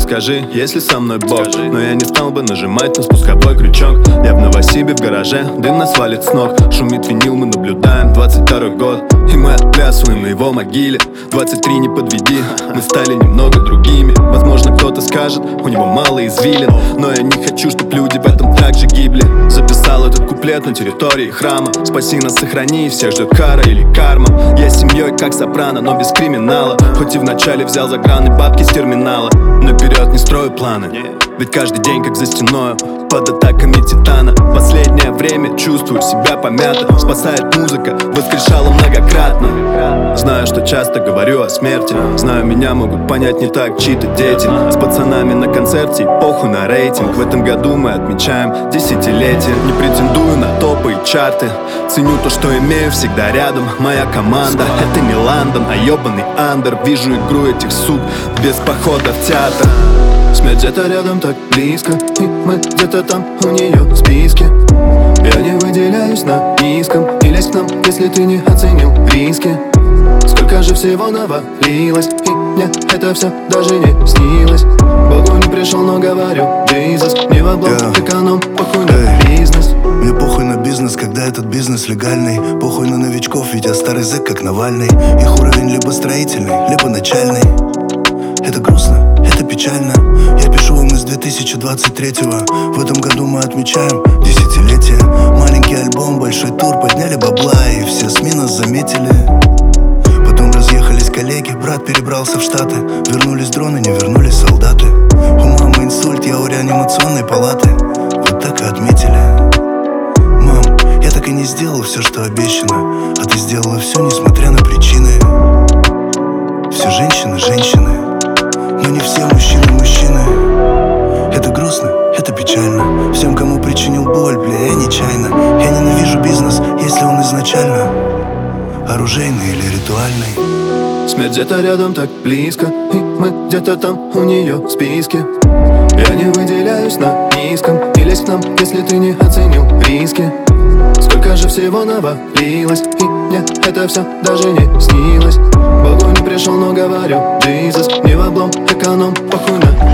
скажи, если со мной Бог. Но я не стал бы нажимать на спусковой крючок. Я в Новосибе в гараже, дым нас валит с ног. Шумит винил, мы наблюдаем 22-й год. И мы отплясываем на его могиле. 23 не подведи, мы стали немного другими. Возможно, кто-то скажет, у него мало извилин, но я не хочу, чтоб люди в этом также гибли. Записал этот куплет на территории храма. Спаси нас, сохрани, всех ждет кара или карма. Я с семьей как Сопрано, но без криминала. Хоть и вначале взял за граны бабки с терминала, но вперед не строю планы, ведь каждый день как за стеною под атаками титана. Последнее время чувствую себя помято. Спасает музыка, воскрешала многократно. Знаю, что часто говорю о смерти. Знаю, меня могут понять не так чьи-то дети. С пацанами на концерте и похуй на рейтинг. В этом году мы отмечаем десятилетие. Не претендую на топы и чарты. Ценю то, что имею всегда рядом. Моя команда, это не Лондон, а ёбаный андер. Вижу игру этих сук без похода в театр. Смерть где-то рядом, так близко, и мы где-то там у нее в списке. Я не выделяюсь на низком, не лезь к нам, если ты не оценил риски. Сколько же всего навалилось, и мне это все даже не снилось. Богу не пришел, но говорю, Jesus, не в облом, эконом, похуй на бизнес. Мне похуй на бизнес, когда этот бизнес легальный. Похуй на новичков, ведь я старый зэк, как Навальный. Их уровень либо строительный, либо начальный. Это грустно, это печально. Я пишу вам из 2023-го. В этом году мы отмечаем десятилетие. Маленький альбом, большой тур, подняли бабла, и все СМИ нас заметили. Потом разъехались коллеги, брат перебрался в Штаты. Вернулись дроны, не вернулись солдаты. У мамы инсульт, я у реанимационной палаты. Вот так и отметили. Мам, я так и не сделал все, что обещано, а ты сделала все, несмотря на причины. Все женщины, женщины, но не все мужчины, мужчины. Это грустно, это печально. Всем, кому причинил боль, бля, я нечаянно. Я ненавижу бизнес, если он изначально оружейный или ритуальный. Смерть где-то рядом, так близко, и мы где-то там у нее в списке. Я не выделяюсь на низком, не лезь к нам, если ты не оценил риски. Сколько же всего навалилось, и мне это все даже не снилось. Богу не пришел, но говорю, Jesus, не в облом, эконом, похуй на